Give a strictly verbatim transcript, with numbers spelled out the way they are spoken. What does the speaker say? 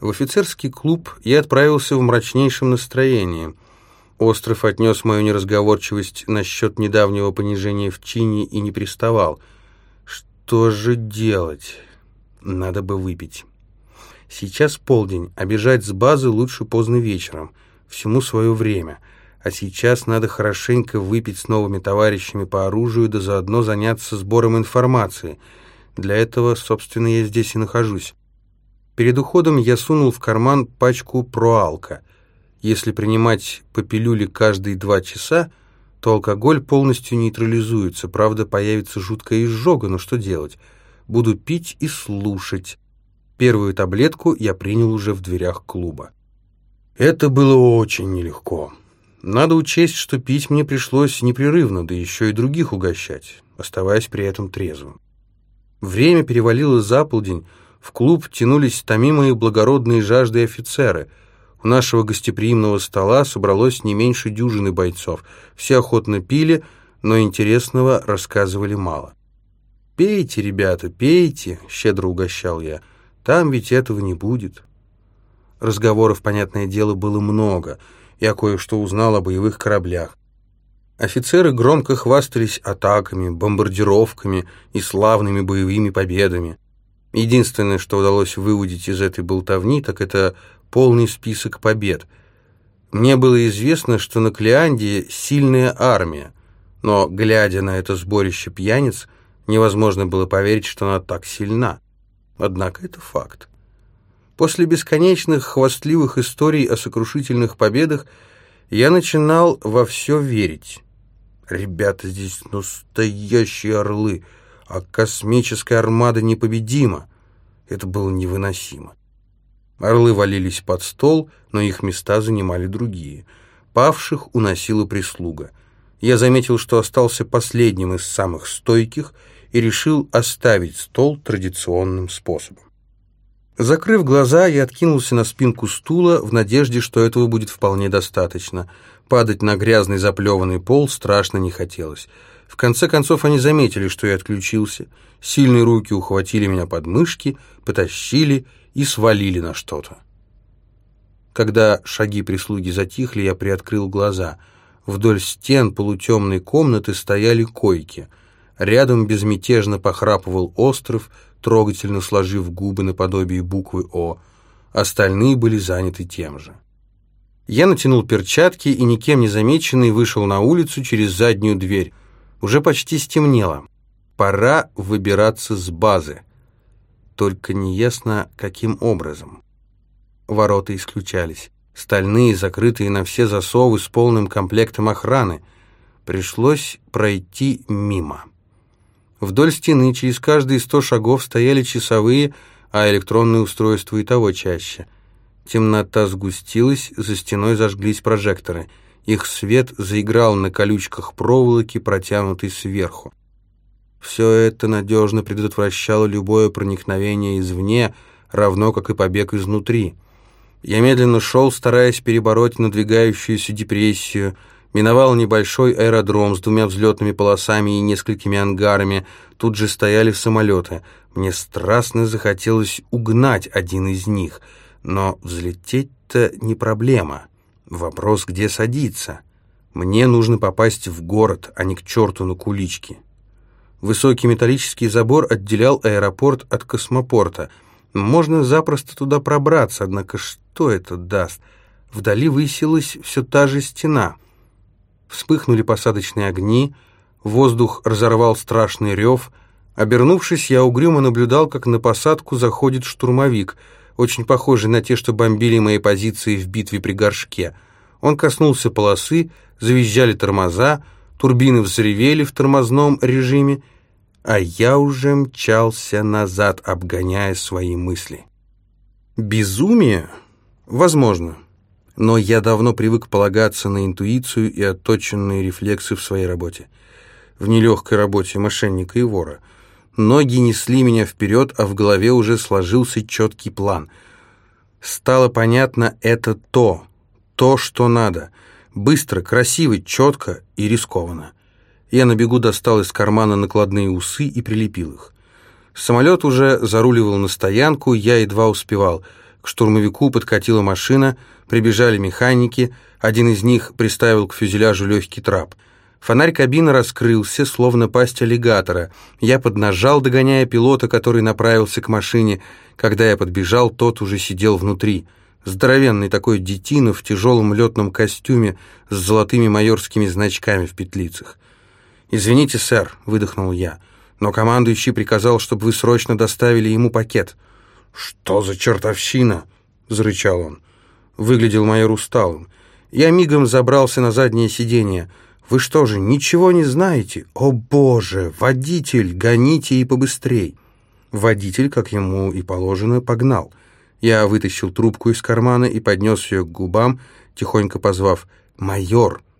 В офицерский клуб я отправился в мрачнейшем настроении. Остров отнес мою неразговорчивость насчет недавнего понижения в чине и не приставал. Что же делать? Надо бы выпить. Сейчас полдень, а бежать с базы лучше поздно вечером. Всему свое время. А сейчас надо хорошенько выпить с новыми товарищами по оружию, да заодно заняться сбором информации. Для этого, собственно, я здесь и нахожусь. Перед уходом я сунул в карман пачку проалка. Если принимать по пилюле каждые два часа, то алкоголь полностью нейтрализуется. Правда, появится жуткая изжога, но что делать? Буду пить и слушать. Первую таблетку я принял уже в дверях клуба. Это было очень нелегко. Надо учесть, что пить мне пришлось непрерывно, да еще и других угощать, оставаясь при этом трезвым. Время перевалило за полдень, в клуб тянулись томимые благородные жажды офицеры. У нашего гостеприимного стола собралось не меньше дюжины бойцов. Все охотно пили, но интересного рассказывали мало. «Пейте, ребята, пейте», — щедро угощал я. «Там ведь этого не будет». Разговоров, понятное дело, было много. Я кое-что узнал о боевых кораблях. Офицеры громко хвастались атаками, бомбардировками и славными боевыми победами. Единственное, что удалось выудить из этой болтовни, так это полный список побед. Мне было известно, что на Клеандии сильная армия, но, глядя на это сборище пьяниц, невозможно было поверить, что она так сильна. Однако это факт. После бесконечных хвастливых историй о сокрушительных победах я начинал во все верить. Ребята здесь настоящие орлы, а космическая армада непобедима. Это было невыносимо. Орлы валились под стол, но их места занимали другие. Павших уносила прислуга. Я заметил, что остался последним из самых стойких и решил оставить стол традиционным способом. Закрыв глаза, я откинулся на спинку стула в надежде, что этого будет вполне достаточно. Падать на грязный заплеванный пол страшно не хотелось. В конце концов они заметили, что я отключился. Сильные руки ухватили меня под мышки, потащили и свалили на что-то. Когда шаги прислуги затихли, я приоткрыл глаза. Вдоль стен полутемной комнаты стояли койки. Рядом безмятежно похрапывал остров, трогательно сложив губы наподобие буквы «О». Остальные были заняты тем же. Я натянул перчатки и, никем не замеченный, вышел на улицу через заднюю дверь. Уже почти стемнело. Пора выбираться с базы. Только неясно, каким образом. Ворота исключались. Стальные, закрытые на все засовы с полным комплектом охраны. Пришлось пройти мимо. Вдоль стены через каждые сто шагов стояли часовые, а электронные устройства и того чаще. Темнота сгустилась, за стеной зажглись прожекторы. Их свет заиграл на колючках проволоки, протянутой сверху. Все это надежно предотвращало любое проникновение извне, равно как и побег изнутри. Я медленно шел, стараясь перебороть надвигающуюся депрессию, миновал небольшой аэродром с двумя взлетными полосами и несколькими ангарами. Тут же стояли самолеты. Мне страстно захотелось угнать один из них. Но взлететь-то не проблема. Вопрос, где садиться. Мне нужно попасть в город, а не к черту на кулички. Высокий металлический забор отделял аэропорт от космопорта. Можно запросто туда пробраться, однако что это даст? Вдали высилась все та же стена. Вспыхнули посадочные огни, воздух разорвал страшный рев. Обернувшись, я угрюмо наблюдал, как на посадку заходит штурмовик, очень похожий на те, что бомбили мои позиции в битве при Горшке. Он коснулся полосы, завизжали тормоза, турбины взревели в тормозном режиме, а я уже мчался назад, обгоняя свои мысли. Безумие? Возможно. Но я давно привык полагаться на интуицию и отточенные рефлексы в своей работе. В нелегкой работе мошенника и вора. Ноги несли меня вперед, а в голове уже сложился четкий план. Стало понятно, это то, то, что надо. Быстро, красиво, четко и рискованно. Я на бегу достал из кармана накладные усы и прилепил их. Самолет уже заруливал на стоянку, я едва успевал. К штурмовику подкатила машина, прибежали механики, один из них приставил к фюзеляжу легкий трап. Фонарь кабины раскрылся, словно пасть аллигатора. Я поднажал, догоняя пилота, который направился к машине. Когда я подбежал, тот уже сидел внутри. Здоровенный такой детина в тяжелом летном костюме с золотыми майорскими значками в петлицах. «Извините, сэр», — выдохнул я, — «но командующий приказал, чтобы вы срочно доставили ему пакет». «Что за чертовщина?» — зарычал он. Выглядел майор усталым. Я мигом забрался на заднее сиденье. «Вы что же, ничего не знаете? О, боже! Водитель! Гоните и побыстрей!» Водитель, как ему и положено, погнал. Я вытащил трубку из кармана и поднес ее к губам, тихонько позвав: «Майор!»